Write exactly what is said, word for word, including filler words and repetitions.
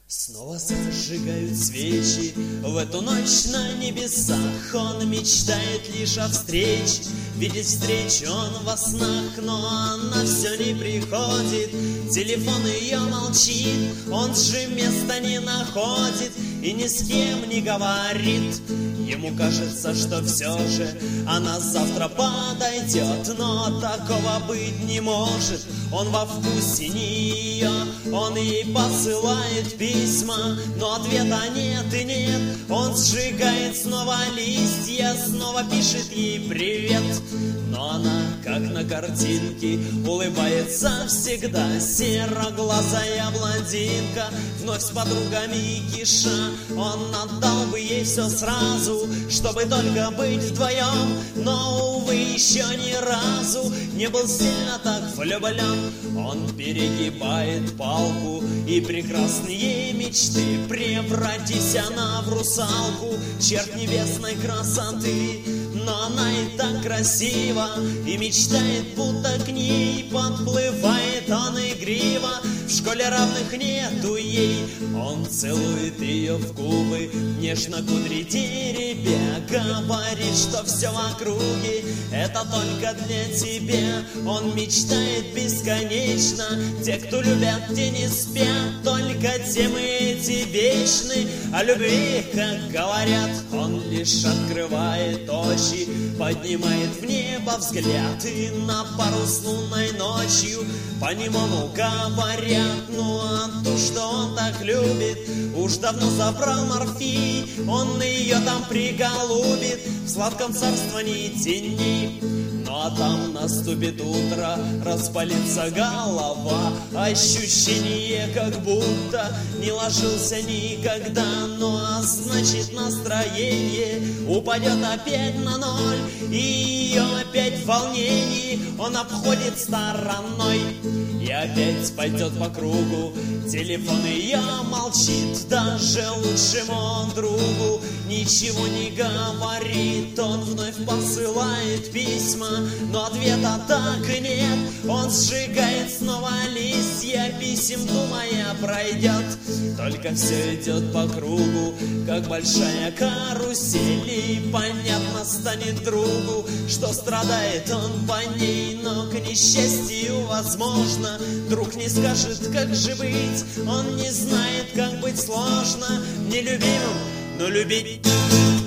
Снова зажигают свечи в эту ночь на небесах. Он мечтает лишь о встрече, видеть встречу он во снах, но она все не приходит. Телефон ее молчит, он же места не находит и ни с кем не говорит. Ему кажется, что все же она завтра подойдет, но такого быть не может. Он во вкусе не ее, он ей посылает письма, но ответа нет и нет. Он сжигает снова листья, снова пишет ей привет. Но она, как на картинке, улыбается всегда. Сероглазая блондинка, вновь с подругами киша. Он отдал бы ей все сразу, чтобы только быть вдвоем, но, увы, еще ни разу не был сильно так влюблен. Он перегибает палку, и прекрасные мечты превратись она в русалку, черт небесной красоты. Но она и так красива, и мечтает, будто к ней подплывает он игриво. В школе равных нету ей, он целует ее в губы, нежно кудри теребя, говорит, что все в округе это только для тебя. Он мечтает бесконечно, те, кто любят, те не спят, только те мы эти вечны. О любви, как говорят, он лишь открывает очи, поднимает в небо взгляд, и на пару с лунной ночью по-немому говорят. Ну а то, что он так любит, уж давно забрал морфий. Он ее там приголубит в сладком царствовании теней. Ну а там наступит утро, распалится голова, ощущение, как будто не ложился никогда. Ну а значит, настроение упадет опять на ноль, и ее опять в волнении он обходит стороной. И опять пойдет по кругу, телефон ее молчит, даже лучшему он другу ничего не говорит. Он вновь посылает письма, но ответа так и нет. Он сжигает снова листья писем, думая, пройдет. Только все идет по кругу, как большая карусель, и понятно станет другу, что страдает он по ней. Но к несчастью, возможно, друг не скажет, как же быть. Он не знает, как быть сложно нелюбимым, но любить.